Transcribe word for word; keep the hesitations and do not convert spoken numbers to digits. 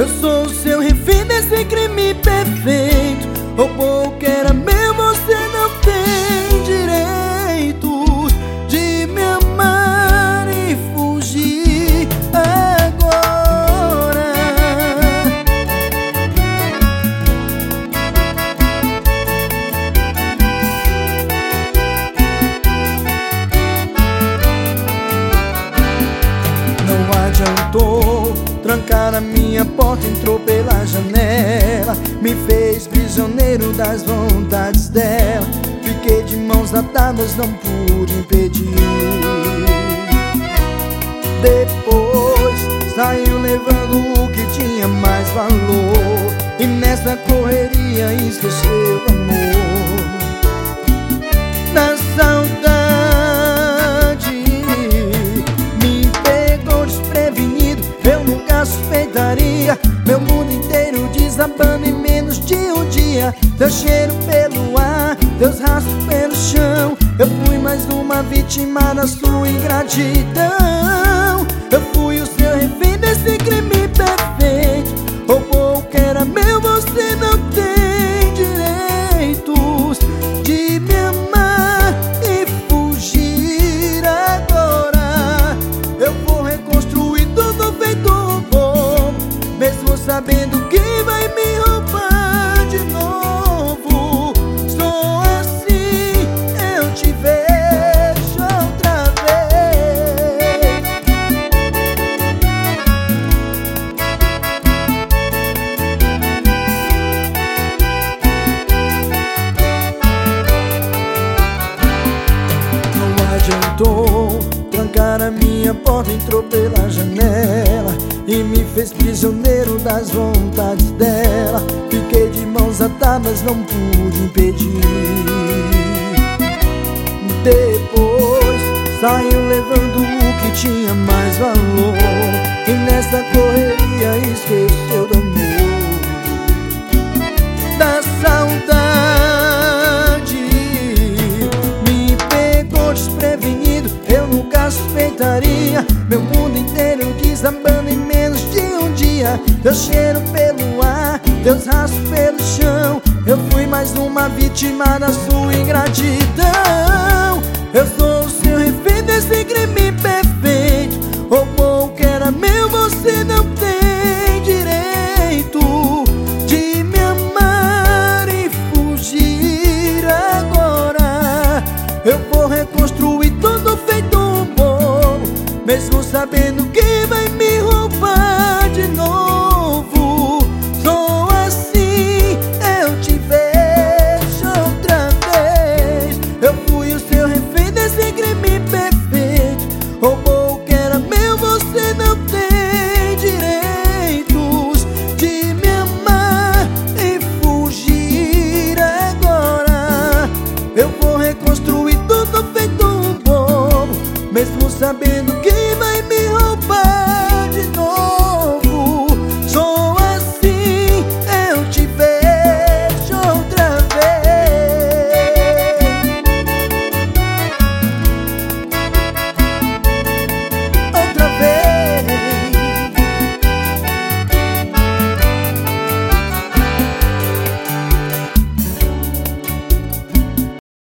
Eu sou o seu refém desse crime perfeito. Roubou o que era meu, você não tem direito de me amar e fugir agora. Não adiantou trancar a minha porta, entrou pela janela, me fez prisioneiro das vontades dela. Fiquei de mãos atadas, não pude impedir. Depois saiu levando o que tinha mais valor, e nessa correria esqueceu o amor. Da saudade me pegou desprevenido, eu nunca suspeitaria. Meu mundo inteiro desabando em menos de um dia. Teu cheiro pelo ar, teus rastros pelo chão. Eu fui mais uma vítima da sua ingratidão. Eu fui o seu refém desse crime perfeito. Roubou o que era meu, você não tem direitos de me amar e fugir agora. Eu vou reconstruir tudo feito um bom, mesmo sabendo que vai me roubar de novo. Só assim eu te vejo outra vez. Não adiantou trancar a minha porta, entrou pela janela e me fez prisioneiro das vontades dela. Fiquei de mãos atadas, não pude impedir. Depois saiu levando o que tinha mais valor, e nessa correria esqueceu do amor. Da saudade me pegou desprevenido, eu nunca suspeitaria. Meu mundo inteiro desabando em menos de um dia. Teu cheiro pelo ar, teus rastros pelo chão. Eu fui mais uma vítima da sua ingratidão. Eu sou o seu refém desse crime perfeito. Roubou o que era meu, você não tem direito de me amar e fugir agora. Eu vou reconstruir tudo feito um bolo, mesmo sabendo que vai me roubar de novo. Só assim eu te vejo outra vez. Eu fui o seu refém desse crime perfeito. Roubou o que era meu, você não tem direitos de me amar e fugir agora. Eu vou reconstruir tudo feito um bolo, mesmo sabendo que